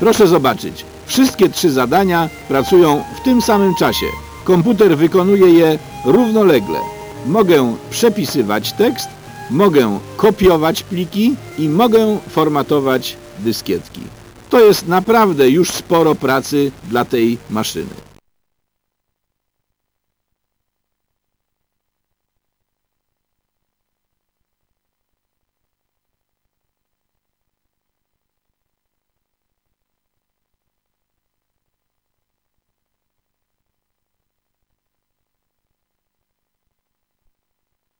Proszę zobaczyć, wszystkie 3 zadania pracują w tym samym czasie. Komputer wykonuje je równolegle. Mogę przepisywać tekst, mogę kopiować pliki i mogę formatować dyskietki. To jest naprawdę już sporo pracy dla tej maszyny.